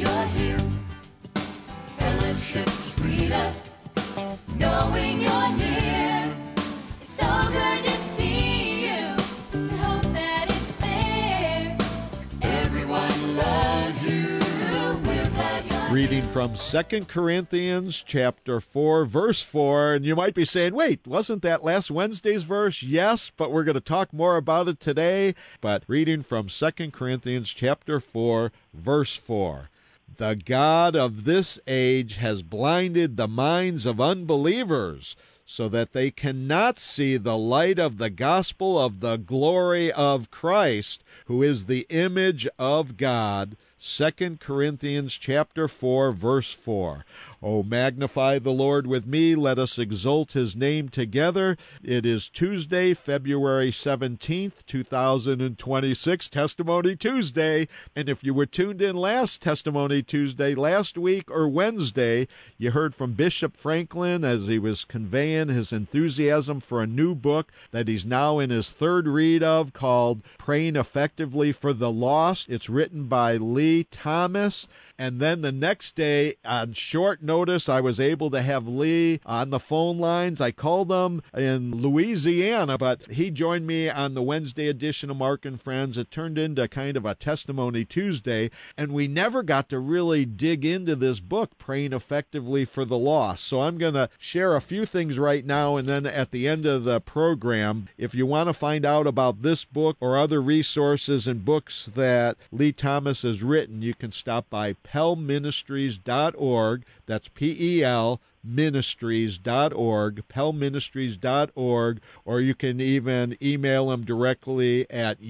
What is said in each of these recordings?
you're here. Fellowship sweeter, knowing you're near. It's so good to see you. We hope that it's clear. Everyone loves you. We're glad you're here. Reading from 2 Corinthians chapter 4, verse 4. And you might be saying, wait, wasn't that last Wednesday's verse? Yes, but we're going to talk more about it today. But reading from 2 Corinthians chapter 4, verse 4. The God of this age has blinded the minds of unbelievers, so that they cannot see the light of the gospel of the glory of Christ, who is the image of God. 2 Corinthians chapter 4, verse 4. Oh, magnify the Lord with me. Let us exalt his name together. It is Tuesday, February 17th, 2026, Testimony Tuesday. And if you were tuned in last Testimony Tuesday, last week or Wednesday, you heard from Bishop Franklin as he was conveying his enthusiasm for a new book that he's now in his third read of called Praying Effectively for the Lost. It's written by Lee Thomas. And then the next day, on short notice, I was able to have Lee on the phone lines. I called him in Louisiana, but he joined me on the Wednesday edition of Mark and Friends. It turned into kind of a Testimony Tuesday, and we never got to really dig into this book, Praying Effectively for the Lost. So I'm going to share a few things right now, and then at the end of the program, if you want to find out about this book or other resources and books that Lee Thomas has written, you can stop by pelministries.org. That's P-E-L ministries.org, pelministries.org, or you can even email him directly at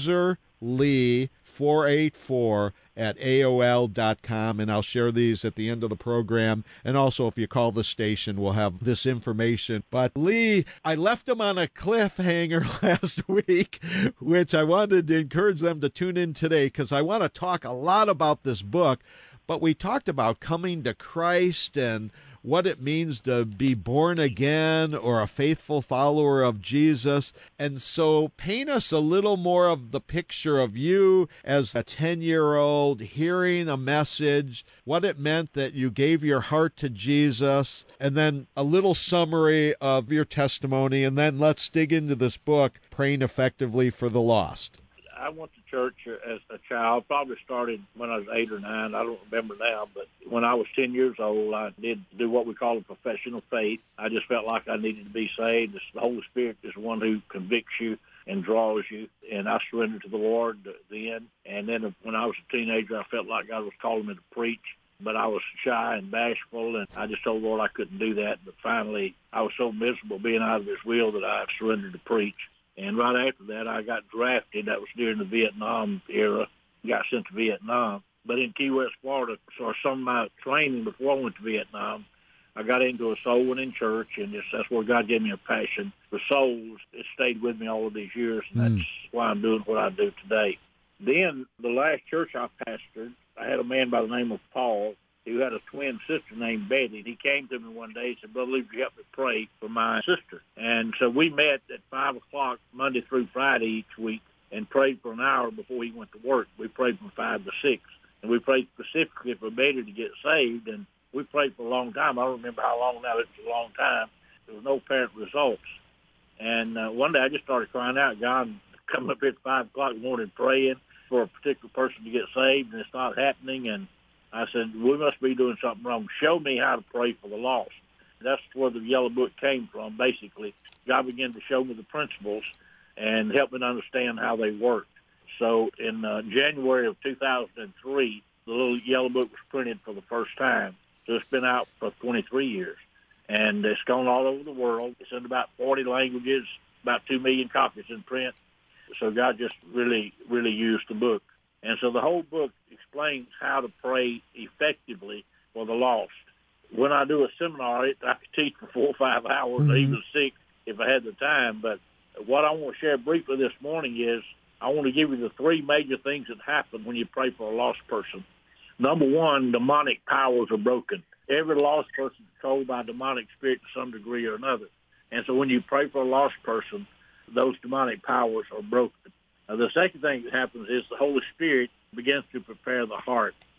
userlee484@aol.com, and I'll share these at the end of the program. And also, if you call the station, we'll have this information. But Lee, I left him on a cliffhanger last week, which I wanted to encourage them to tune in today because I want to talk a lot about this book. But we talked about coming to Christ and what it means to be born again or a faithful follower of Jesus. And so paint us a little more of the picture of you as a 10-year-old hearing a message, what it meant that you gave your heart to Jesus, and then a little summary of your testimony. And then let's dig into this book, Praying Effectively for the Lost. I went to church as a child, probably started when I was 8 or 9. I don't remember now, but when I was 10 years old, I did do what we call a profession of faith. I just felt like I needed to be saved. The Holy Spirit is the one who convicts you and draws you, and I surrendered to the Lord then. And then when I was a teenager, I felt like God was calling me to preach, but I was shy and bashful, and I just told the Lord I couldn't do that. But finally, I was so miserable being out of his will that I surrendered to preach. And right after that, I got drafted. That was during the Vietnam era. Got sent to Vietnam. But in Key West, Florida, so some of my training before I went to Vietnam, I got into a soul-winning church, and that's where God gave me a passion for souls. It stayed with me all of these years, and that's why I'm doing what I do today. Then the last church I pastored, I had a man by the name of Paul who had a twin sister named Betty. And he came to me one day and said, Brother Lee, would you help me pray for my sister? And so we met at 5 o'clock Monday through Friday each week and prayed for an hour before he went to work. We prayed from 5 to 6. And we prayed specifically for Betty to get saved. And we prayed for a long time. I don't remember how long now. It was a long time. There was no apparent results. And one day I just started crying out, God, coming up here at 5 o'clock in the morning praying for a particular person to get saved, and it's not happening. And I said, we must be doing something wrong. Show me how to pray for the lost. That's where the Yellow Book came from, basically. God began to show me the principles and help me to understand how they worked. So in January of 2003, the little Yellow Book was printed for the first time. So it's been out for 23 years. And it's gone all over the world. It's in about 40 languages, about 2 million copies in print. So God just really, really used the book. And so the whole book explains how to pray effectively for the lost. When I do a seminar, I could teach for 4 or 5 hours, or even 6 if I had the time. But what I want to share briefly this morning is I want to give you the 3 major things that happen when you pray for a lost person. Number 1, demonic powers are broken. Every lost person is controlled by a demonic spirit to some degree or another. And so when you pray for a lost person, those demonic powers are broken. The second thing that happens is the Holy Spirit begins to prepare the heart.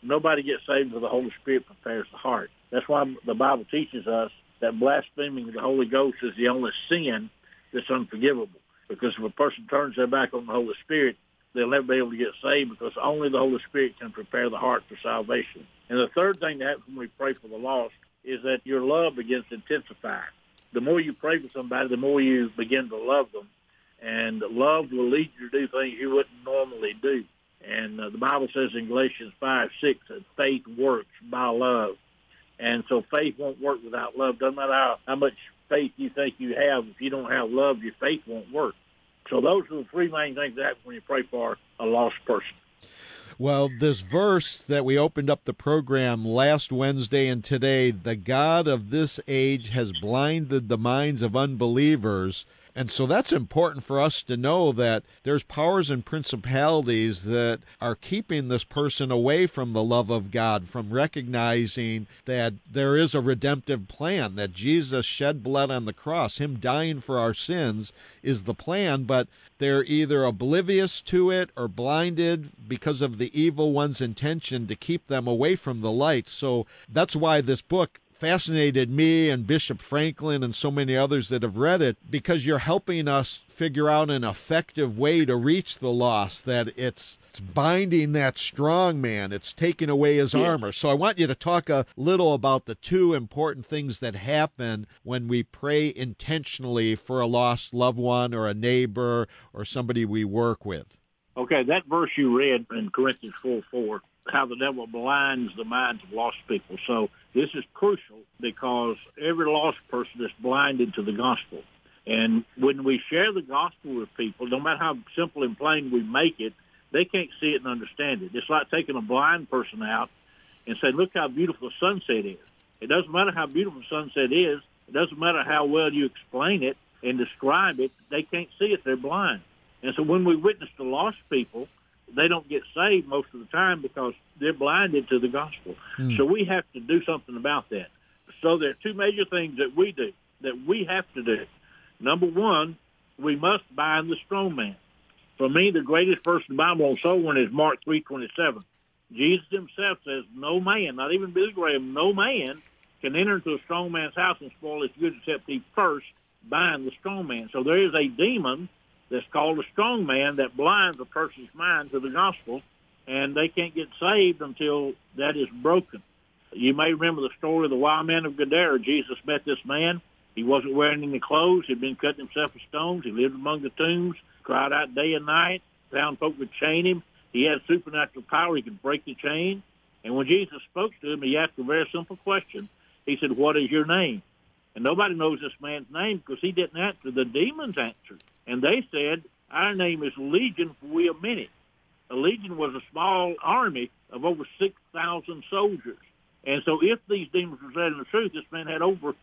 Nobody gets saved until the Holy Spirit prepares the heart. That's why the Bible teaches us that blaspheming the Holy Ghost is the only sin that's unforgivable. Because if a person turns their back on the Holy Spirit, they'll never be able to get saved, because only the Holy Spirit can prepare the heart for salvation. And the third thing that happens when we pray for the lost is that your love begins to intensify. The more you pray for somebody, the more you begin to love them. And love will lead you to do things you wouldn't normally do. And the Bible says in Galatians 5:6 that faith works by love. And so faith won't work without love. Doesn't matter how much faith you think you have. If you don't have love, your faith won't work. So those are the three main things that happen when you pray for a lost person. Well, this verse that we opened up the program last Wednesday and today, the God of this age has blinded the minds of unbelievers. And so that's important for us to know, that there's powers and principalities that are keeping this person away from the love of God, from recognizing that there is a redemptive plan, that Jesus shed blood on the cross. Him dying for our sins is the plan, but they're either oblivious to it or blinded because of the evil one's intention to keep them away from the light. So that's why this book fascinated me and Bishop Franklin and so many others that have read it, because you're helping us figure out an effective way to reach the lost, that it's binding that strong man, it's taking away his armor. So I want you to talk a little about the two important things that happen when we pray intentionally for a lost loved one or a neighbor or somebody we work with. Okay, that verse you read in Corinthians 4:4, how the devil blinds the minds of lost people. So this is crucial, because every lost person is blinded to the gospel. And when we share the gospel with people, no matter how simple and plain we make it, they can't see it and understand it. It's like taking a blind person out and saying, look how beautiful the sunset is. It doesn't matter how beautiful the sunset is. It doesn't matter how well you explain it and describe it. They can't see it. They're blind. And so when we witness to lost people, they don't get saved most of the time because they're blinded to the gospel. So we have to do something about that. So there are two major things that we do, that we have to do. Number one, we must bind the strong man. For me, the greatest verse in the Bible on soul winning is Mark 3:27. Jesus himself says, no man, not even Billy Graham, no man can enter into a strong man's house and spoil his goods except he first bind the strong man. So there is a demon that's called a strong man that blinds a person's mind to the gospel, and they can't get saved until that is broken. You may remember the story of the wild man of Gadara. Jesus met this man. He wasn't wearing any clothes. He'd been cutting himself with stones. He lived among the tombs, cried out day and night, found folk would chain him. He had supernatural power. He could break the chain. And when Jesus spoke to him, he asked a very simple question. He said, what is your name? And nobody knows this man's name because he didn't answer. The demons answered. And they said, our name is Legion, for we are many. A legion was a small army of over 6,000 soldiers. And so if these demons were telling the truth, this man had over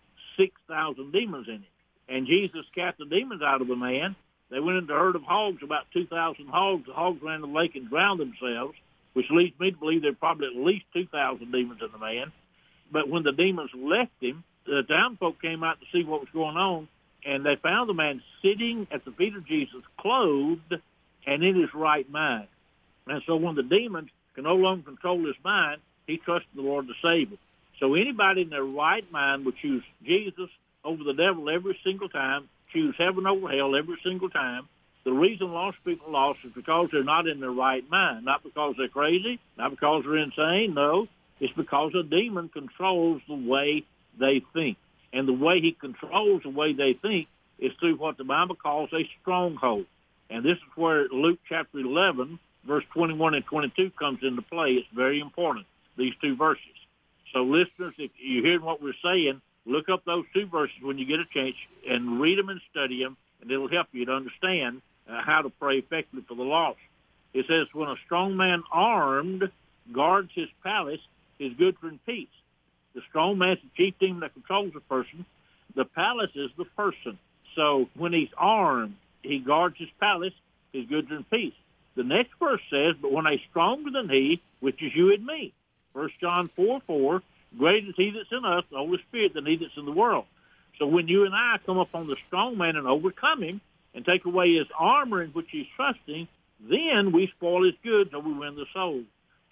6,000 demons in him. And Jesus cast the demons out of the man. They went into a herd of hogs, about 2,000 hogs. The hogs ran in the lake and drowned themselves, which leads me to believe there are probably at least 2,000 demons in the man. But when the demons left him, the townfolk came out to see what was going on, and they found the man sitting at the feet of Jesus, clothed and in his right mind. And so when the demons can no longer control his mind, he trusted the Lord to save him. So anybody in their right mind would choose Jesus over the devil every single time, choose heaven over hell every single time. The reason lost people lost is because they're not in their right mind, not because they're crazy, not because they're insane. No, it's because a demon controls the way they think. And the way he controls the way they think is through what the Bible calls a stronghold. And this is where Luke chapter 11, verse 21 and 22 comes into play. It's very important, these two verses. So listeners, if you're hearing what we're saying, look up those two verses when you get a chance and read them and study them, and it'll help you to understand how to pray effectively for the lost. It says, when a strong man armed guards his palace, his goods are in peace. The strong man is the chief demon that controls the person. The palace is the person. So when he's armed, he guards his palace, his goods are in peace. The next verse says, but when a stronger than he, which is you and me. 1 John 4:4, greater is he that's in us, the Holy Spirit, than he that's in the world. So when you and I come upon the strong man and overcome him and take away his armor in which he's trusting, then we spoil his goods or we win the soul.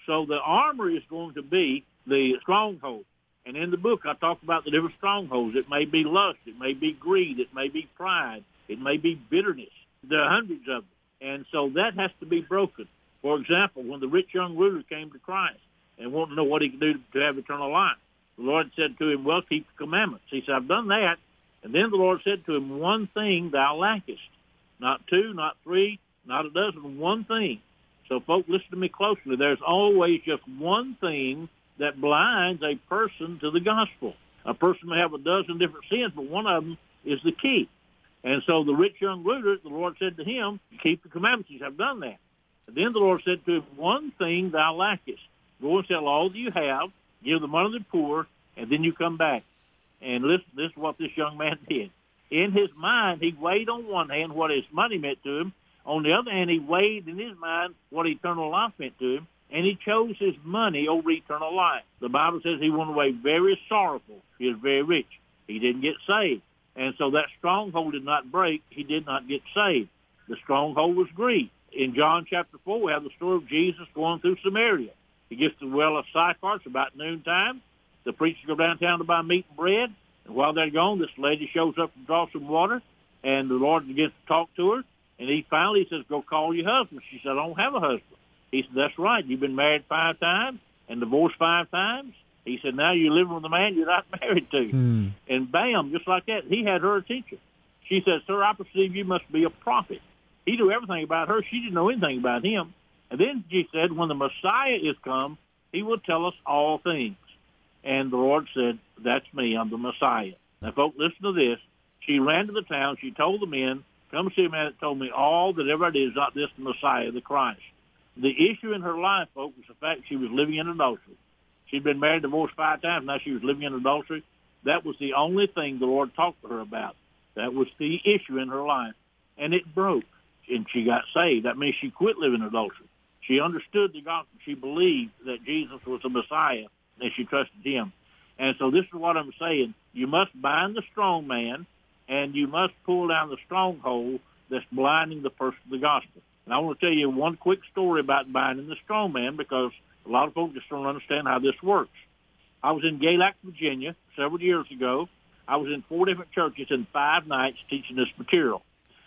So the armor is going to be the stronghold. And in the book, I talk about the different strongholds. It may be lust. It may be greed. It may be pride. It may be bitterness. There are hundreds of them. And so that has to be broken. For example, when the rich young ruler came to Christ and wanted to know what he could do to have eternal life, the Lord said to him, well, keep the commandments. He said, I've done that. And then the Lord said to him, one thing thou lackest. Not two, not three, not a dozen, one thing. So, folks, listen to me closely. There's always just one thing that blinds a person to the gospel. A person may have a dozen different sins, but one of them is the key. And so the rich young ruler, the Lord said to him, keep the commandments. He said, I've done that. And then the Lord said to him, one thing thou lackest. Go and sell all that you have, give the money to the poor, and then you come back. And listen, this is what this young man did. In his mind, he weighed on one hand what his money meant to him. On the other hand, he weighed in his mind what eternal life meant to him, and he chose his money over eternal life. The Bible says he went away very sorrowful. He was very rich. He didn't get saved. And so that stronghold did not break. He did not get saved. The stronghold was greed. In John chapter 4, we have the story of Jesus going through Samaria. He gets to the well of Sychar. It's about noontime. The preachers go downtown to buy meat and bread. And while they're gone, this lady shows up to draw some water. And the Lord begins to talk to her. And he finally says, go call your husband. She said, I don't have a husband. He said, that's right. You've been married 5 times and divorced 5 times. He said, now you're living with a man you're not married to. And bam, just like that, he had her attention. She said, sir, I perceive you must be a prophet. He knew everything about her. She didn't know anything about him. And then she said, when the Messiah is come, he will tell us all things. And the Lord said, that's me. I'm the Messiah. Now, folks, listen to this. She ran to the town. She told the men, come see a man that told me all that ever did is not this the Messiah, the Christ. The issue in her life, folks, was the fact she was living in adultery. She'd been married, divorced 5 times. Now she was living in adultery. That was the only thing the Lord talked to her about. That was the issue in her life. And it broke, and she got saved. That means she quit living in adultery. She understood the gospel. She believed that Jesus was the Messiah, and she trusted him. And so this is what I'm saying. You must bind the strong man, and you must pull down the stronghold that's blinding the person to the gospel. And I want to tell you one quick story about binding the strong man, because a lot of folks just don't understand how this works. I was in Galax, Virginia, several years ago. I was in 4 different churches in 5 nights teaching this material.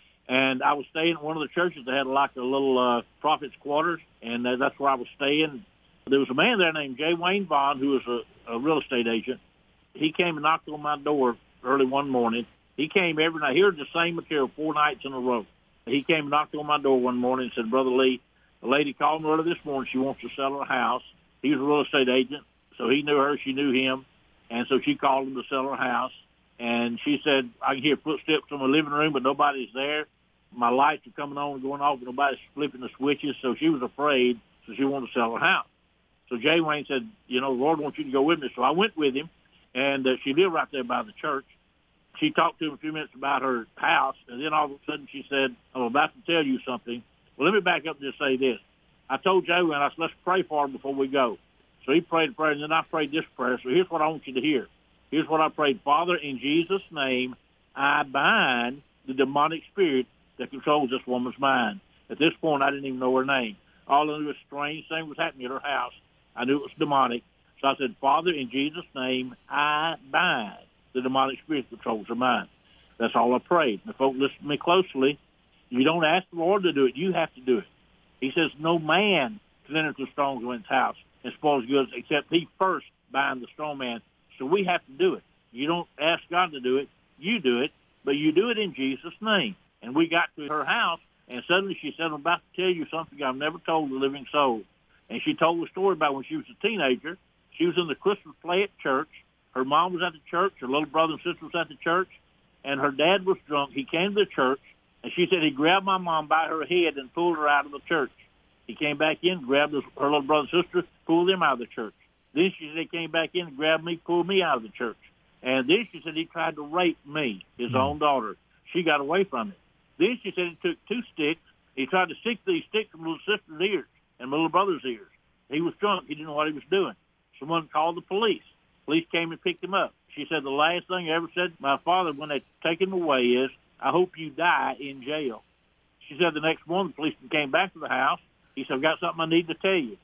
And I was staying at one of the churches that had like a little prophet's quarters, and that's where I was staying. There was a man there named J. Wayne Vaughn, who was a real estate agent. He came and knocked on my door early one morning. He came every night. He heard the same material 4 nights in a row. He came and knocked on my door one morning and said, Brother Lee, a lady called me early this morning. She wants to sell her house. He was a real estate agent, so he knew her. She knew him. And so she called him to sell her house. And she said, I can hear footsteps from the living room, but nobody's there. My lights are coming on and going off, but nobody's flipping the switches. So she was afraid, so she wanted to sell her house. So Jay Wayne said, the Lord wants you to go with me. So I went with him, and she lived right there by the church. She talked to him a few minutes about her house, and then all of a sudden she said, I'm about to tell you something. Well, let me back up and just say this. I told Jay Wayne, I said, let's pray for him before we go. So he prayed a prayer, and then I prayed this prayer. So here's what I want you to hear. Here's what I prayed. Father, in Jesus' name, I bind the demonic spirit that controls this woman's mind. At this point, I didn't even know her name. All I knew was strange thing was happening at her house. I knew it was demonic. So I said, Father, in Jesus' name, I bind the demonic spirit that controls her mind. That's all I prayed. Now, folks, listen to me closely. You don't ask the Lord to do it. You have to do it. He says, no man can enter the strong man's house and spoil his goods except he first bind the strong man. So we have to do it. You don't ask God to do it. You do it, but you do it in Jesus' name. And we got to her house, and suddenly she said, I'm about to tell you something I've never told a living soul. And she told the story about when she was a teenager. She was in the Christmas play at church. Her mom was at the church. Her little brother and sister was at the church. And her dad was drunk. He came to the church, and she said he grabbed my mom by her head and pulled her out of the church. He came back in, grabbed her little brother and sister, pulled them out of the church. Then she said he came back in and grabbed me, pulled me out of the church. And then she said he tried to rape me, his own daughter. She got away from it. Then she said he took 2 sticks. He tried to stick these sticks in my little sister's ears and my little brother's ears. He was drunk. He didn't know what he was doing. Someone called the police. Police came and picked him up. She said the last thing I ever said to my father when they take him away is, I hope you die in jail. She said the next morning the policeman came back to the house. He said, I've got something I need to tell you.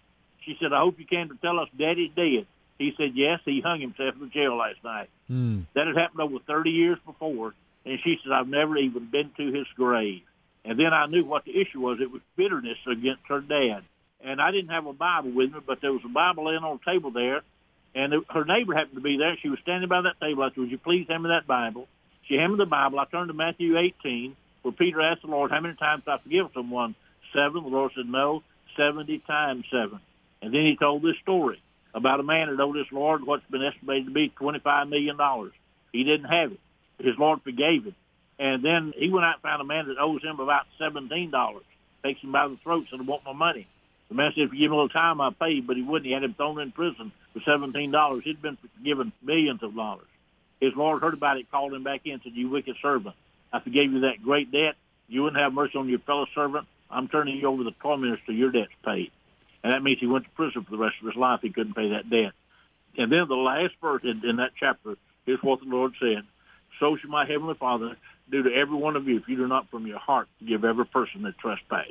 She said, I hope you came to tell us Daddy's dead. He said, yes, he hung himself in the jail last night. That had happened over 30 years before. And she said, I've never even been to his grave. And then I knew what the issue was. It was bitterness against her dad. And I didn't have a Bible with me, but there was a Bible laying on the table there. And her neighbor happened to be there. She was standing by that table. I said, would you please hand me that Bible? She handed me the Bible. I turned to Matthew 18, where Peter asked the Lord, how many times I forgive someone? 7. The Lord said, no, 70 times 7. And then he told this story about a man that owed his Lord what's been estimated to be $25 million. He didn't have it. His Lord forgave him. And then he went out and found a man that owes him about $17. Takes him by the throat, said, I want my money. The man said, if you give me a little time, I'll pay you. But he wouldn't. He had him thrown in prison for $17. He'd been given millions of dollars. His Lord heard about it, called him back in, and said, you wicked servant, I forgave you that great debt. You wouldn't have mercy on your fellow servant. I'm turning you over to the tormentors till your debt's paid. And that means he went to prison for the rest of his life. He couldn't pay that debt. And then the last verse in that chapter, here's what the Lord said. So shall my heavenly Father do to every one of you if you do not from your heart give every person that trespass.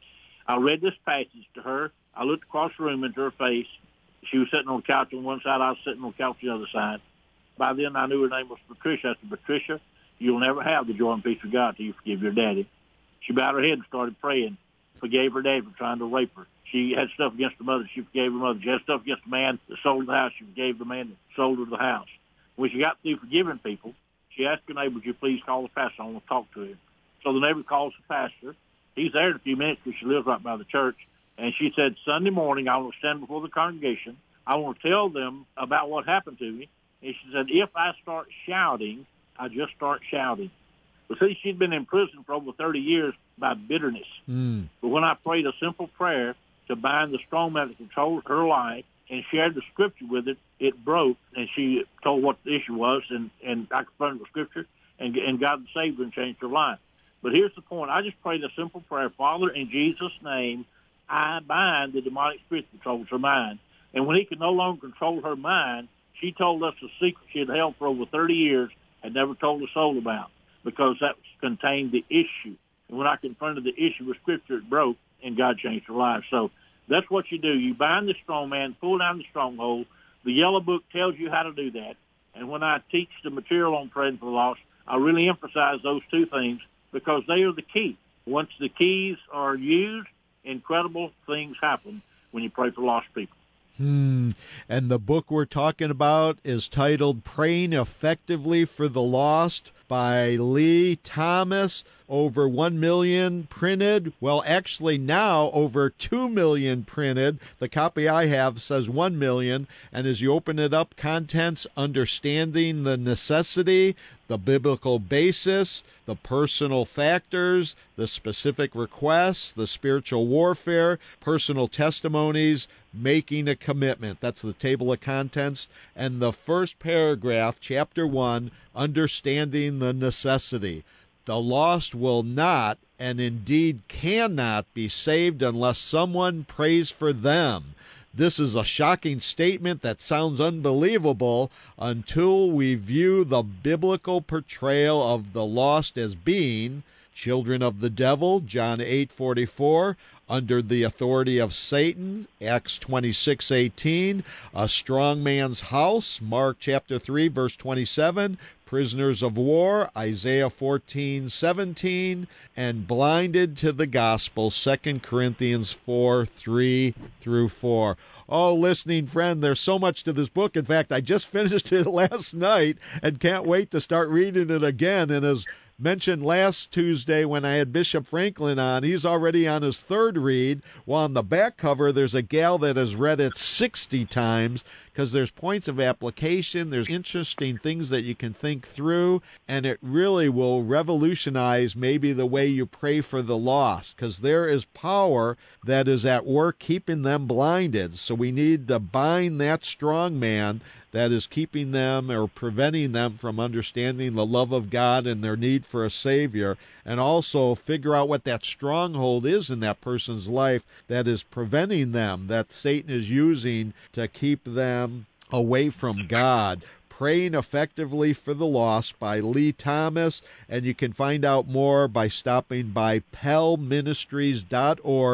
I read this passage to her. I looked across the room into her face. She was sitting on the couch on one side. I was sitting on the couch on the other side. By then, I knew her name was Patricia. I said, Patricia, you'll never have the joy and peace of God till you forgive your daddy. She bowed her head and started praying. Forgave her dad for trying to rape her. She had stuff against her mother. She forgave her mother. She had stuff against the man that sold her the house. She forgave the man that sold her the house. When she got through forgiving people, she asked her neighbor, would you please call the pastor? I want to talk to him. So the neighbor calls the pastor. He's there in a few minutes because she lives right by the church. And she said, Sunday morning, I will stand before the congregation. I want to tell them about what happened to me. And she said, if I start shouting, I just start shouting. But see, she'd been in prison for over 30 years by bitterness. But when I prayed a simple prayer to bind the strong man that controlled her life and shared the scripture with it, it broke. And she told what the issue was, and I confronted the scripture, and God saved her and changed her life. But here's the point. I just prayed a simple prayer. Father, in Jesus' name, I bind the demonic spirit that controls her mind. And when he could no longer control her mind, she told us a secret she had held for over 30 years, had never told a soul about, because that contained the issue. And when I confronted the issue with scripture, it broke, and God changed her life. So that's what you do. You bind the strong man, pull down the stronghold. The yellow book tells you how to do that. And when I teach the material on praying for the lost, I really emphasize those two things because they are the key. Once the keys are used, incredible things happen when you pray for lost people. And the book we're talking about is titled Praying Effectively for the Lost by Lee Thomas. Over 1 million printed. Well, actually now over 2 million printed. The copy I have says 1 million. And as you open it up, contents, understanding the necessity, the biblical basis, the personal factors, the specific requests, the spiritual warfare, personal testimonies, making a commitment. That's the table of contents. And the first paragraph, chapter 1, understanding the necessity. The lost will not, and indeed cannot, be saved unless someone prays for them. This is a shocking statement that sounds unbelievable until we view the biblical portrayal of the lost as being children of the devil, John 8:44, under the authority of Satan, Acts 26:18, a strong man's house, Mark chapter 3, verse 27, prisoners of war, Isaiah 14:17, and blinded to the gospel, 2 Corinthians 4:3-4. Oh, listening friend, there's so much to this book. In fact, I just finished it last night and can't wait to start reading it again. And as mentioned last Tuesday when I had Bishop Franklin on, he's already on his third read. While on the back cover, there's a gal that has read it 60 times because there's points of application, there's interesting things that you can think through, and it really will revolutionize maybe the way you pray for the lost, because there is power that is at work keeping them blinded. So we need to bind that strong man that is keeping them or preventing them from understanding the love of God and their need for a Savior, and also figure out what that stronghold is in that person's life that is preventing them, that Satan is using to keep them away from God. Praying Effectively for the Lost by Lee Thomas, and you can find out more by stopping by pellministries.org,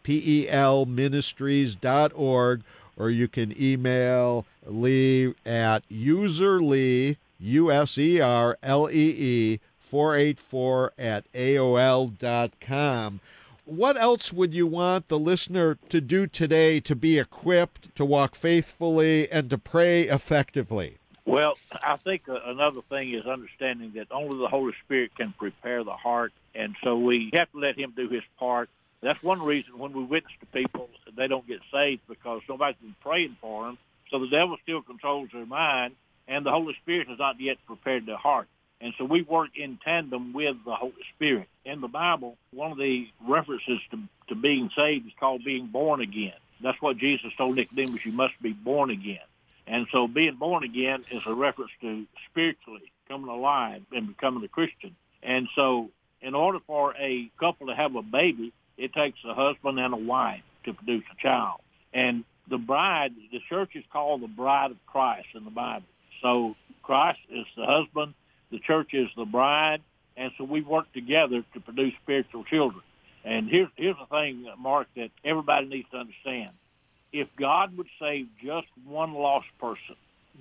pelministries.org, or you can email Lee at userlee, USERLEE, 484 at AOL.com. What else would you want the listener to do today to be equipped to walk faithfully and to pray effectively? Well, I think another thing is understanding that only the Holy Spirit can prepare the heart, and so we have to let him do his part. That's one reason when we witness to people, they don't get saved, because nobody's been praying for them. So the devil still controls their mind, and the Holy Spirit has not yet prepared their heart. And so we work in tandem with the Holy Spirit. In the Bible, one of the references to being saved is called being born again. That's what Jesus told Nicodemus, you must be born again. And so being born again is a reference to spiritually coming alive and becoming a Christian. And so in order for a couple to have a baby, it takes a husband and a wife to produce a child. And the bride, the church is called the bride of Christ in the Bible. So Christ is the husband, the church is the bride, and so we work together to produce spiritual children. And here's the thing, Mark, that everybody needs to understand. If God would save just one lost person,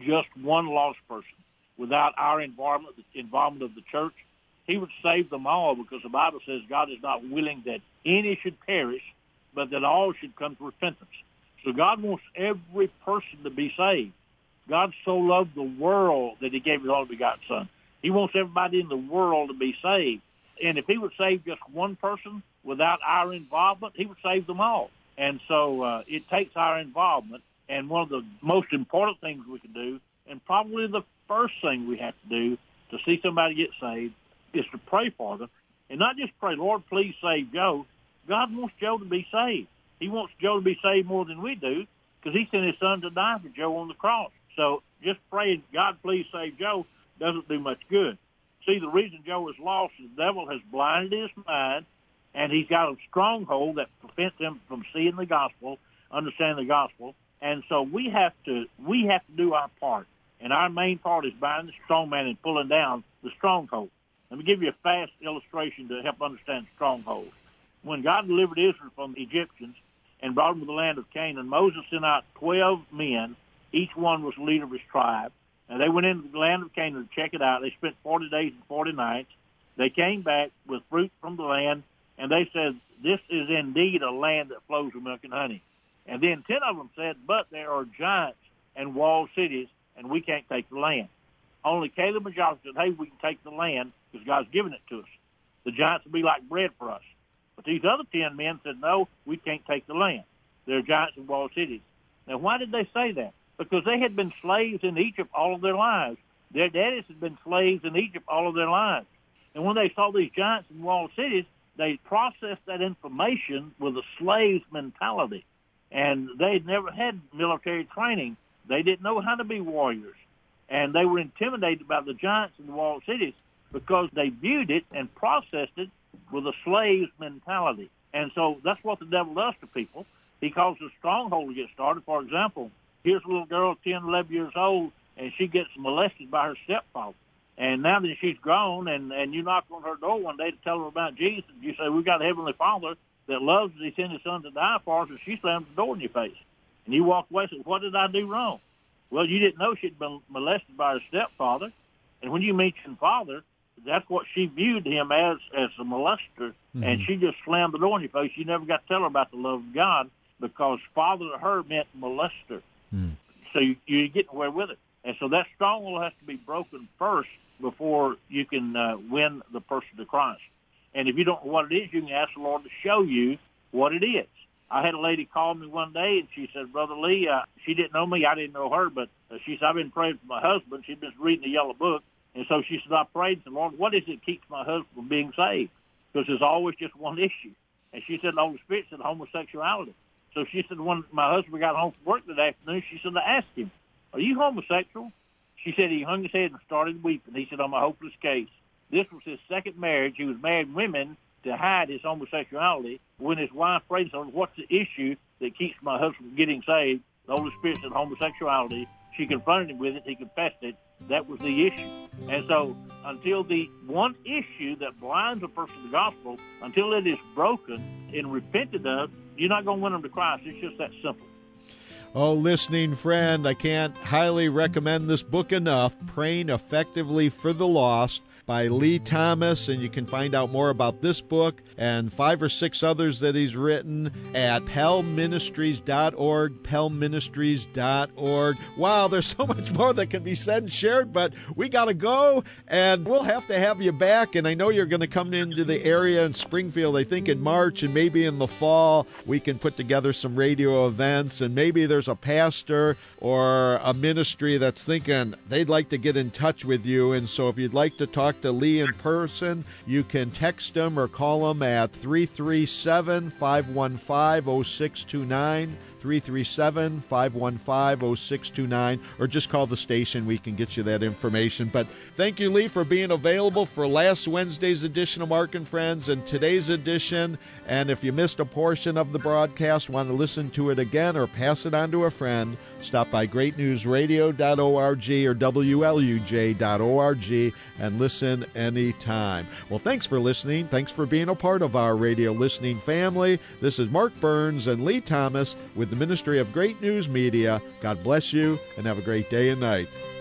without our involvement of the church, he would save them all, because the Bible says God is not willing that any should perish, but that all should come to repentance. So God wants every person to be saved. God so loved the world that he gave his only begotten Son. He wants everybody in the world to be saved. And if he would save just one person without our involvement, he would save them all. And so it takes our involvement. And one of the most important things we can do, and probably the first thing we have to do to see somebody get saved, is to pray for them. And not just pray, Lord, please save Joe. God wants Joe to be saved. He wants Joe to be saved more than we do, because he sent his Son to die for Joe on the cross. So just praying, God, please save Joe, doesn't do much good. See, the reason Joe is lost is the devil has blinded his mind, and he's got a stronghold that prevents him from seeing the gospel, understanding the gospel. And so we have to do our part. And our main part is binding the strong man and pulling down the stronghold. Let me give you a fast illustration to help understand stronghold. When God delivered Israel from the Egyptians and brought them to the land of Canaan, Moses sent out 12 men. Each one was the leader of his tribe. And they went into the land of Canaan to check it out. They spent 40 days and 40 nights. They came back with fruit from the land, and they said, this is indeed a land that flows with milk and honey. And then 10 of them said, but there are giants and walled cities, and we can't take the land. Only Caleb and Joshua said, hey, we can take the land because God's given it to us. The giants will be like bread for us. But these other 10 men said, no, we can't take the land. There are giants and walled cities. Now, why did they say that? Because they had been slaves in Egypt all of their lives. Their daddies had been slaves in Egypt all of their lives. And when they saw these giants and walled cities, they processed that information with a slave's mentality. And they had never had military training. They didn't know how to be warriors. And they were intimidated by the giants and the walled cities because they viewed it and processed it with a slave's mentality. And so that's what the devil does to people. He causes a stronghold to get started. For example, here's a little girl, 10, 11 years old, and she gets molested by her stepfather. And now that she's grown, and you knock on her door one day to tell her about Jesus, you say, we've got a Heavenly Father that loves us. He sent his Son to die for us, and she slams the door in your face. And you walk away and say, what did I do wrong? Well, you didn't know she'd been molested by her stepfather. And when you mention father, that's what she viewed him as a molester. Mm-hmm. And she just slammed the door in your face. You never got to tell her about the love of God, because father to her meant molester. So you get away with it. And so that stronghold has to be broken first before you can win the person to Christ. And if you don't know what it is, you can ask the Lord to show you what it is. I had a lady call me one day, and she said, Brother Lee, she didn't know me. I didn't know her, but she said, I've been praying for my husband. She'd been reading the Yellow Book. And so she said, I prayed and said, Lord, what is it that keeps my husband from being saved? Because there's always just one issue. And she said, the Holy Spirit said homosexuality. So she said, when my husband got home from work that afternoon, she said, I asked him, are you homosexual? She said he hung his head and started weeping. He said, I'm a hopeless case. This was his second marriage. He was marrying women to hide his homosexuality. When his wife prayed and said, what's the issue that keeps my husband from getting saved? The Holy Spirit said homosexuality. She confronted him with it. He confessed it. That was the issue. And so until the one issue that blinds a person to the gospel, until it is broken and repented of, you're not going to win them to Christ. It's just that simple. Oh, listening friend, I can't highly recommend this book enough, Praying Effectively for the Lost by Lee Thomas, and you can find out more about this book and 5 or 6 others that he's written at pelministries.org, pelministries.org. Wow, there's so much more that can be said and shared, but we got to go, and we'll have to have you back, and I know you're going to come into the area in Springfield, I think in March, and maybe in the fall we can put together some radio events, and maybe there's a pastor or a ministry that's thinking they'd like to get in touch with you, and so if you'd like to talk to Lee in person, you can text him or call him at 337-515-0629, 337-515-0629, or just call the station. We can get you that information. But thank you, Lee, for being available for last Wednesday's edition of Mark and Friends and today's edition. And if you missed a portion of the broadcast, want to listen to it again or pass it on to a friend, stop by greatnewsradio.org or WLUJ.org and listen anytime. Well, thanks for listening. Thanks for being a part of our radio listening family. This is Mark Burns and Lee Thomas with the Ministry of Great News Media. God bless you and have a great day and night.